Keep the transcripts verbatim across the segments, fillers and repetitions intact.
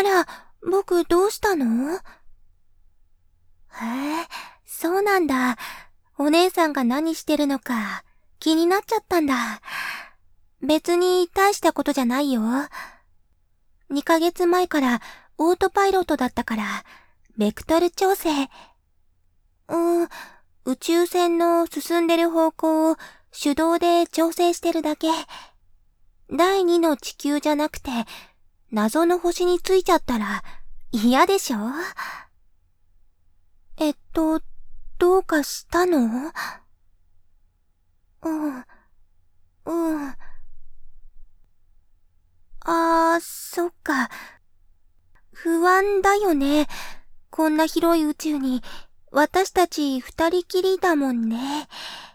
ら、僕どうしたの？へえ、そうなんだ。お姉さんが何してるのか気になっちゃったんだ。別に大したことじゃないよ。にかげつまえからオートパイロットだったから、ベクトル調整。うーん、宇宙船の進んでる方向を手動で調整してるだけ。だいにの地球じゃなくて、謎の星に着いちゃったら嫌でしょ？えっと、どうかしたの？うん、うん。あー、そっか。不安だよね。こんな広い宇宙に、私たち二人きりだもんね。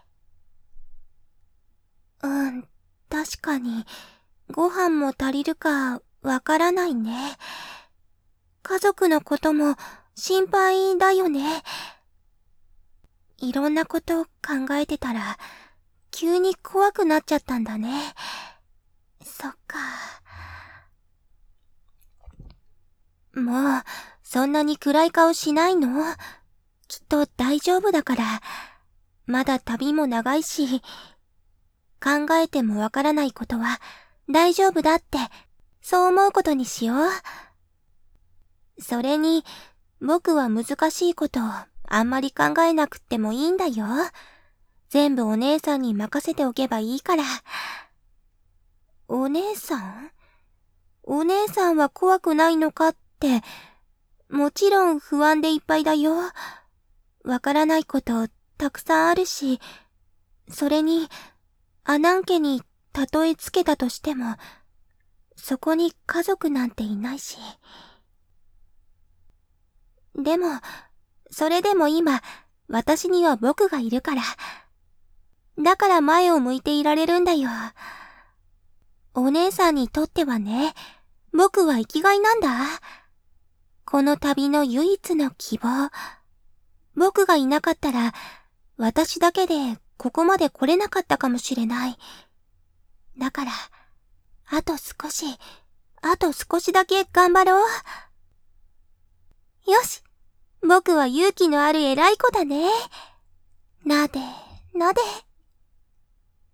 うん、確かに、ご飯も足りるかわからないね。家族のことも心配だよね。いろんなこと考えてたら、急に怖くなっちゃったんだね。そっか。もう、そんなに暗い顔しないの？きっと大丈夫だから。まだ旅も長いし、考えてもわからないことは大丈夫だって、そう思うことにしよう。それに、僕は難しいことあんまり考えなくってもいいんだよ。全部お姉さんに任せておけばいいから。お姉さん？お姉さんは怖くないのかって、もちろん不安でいっぱいだよ。わからないことたくさんあるし、それに、アナン家にたとえつけたとしても、そこに家族なんていないし。でも、それでも今、私には僕がいるから。だから前を向いていられるんだよ。お姉さんにとってはね、僕は生きがいなんだ。この旅の唯一の希望。僕がいなかったら、私だけでここまで来れなかったかもしれない。だから、あと少し、あと少しだけ頑張ろう。よし、僕は勇気のある偉い子だね。なで、なで。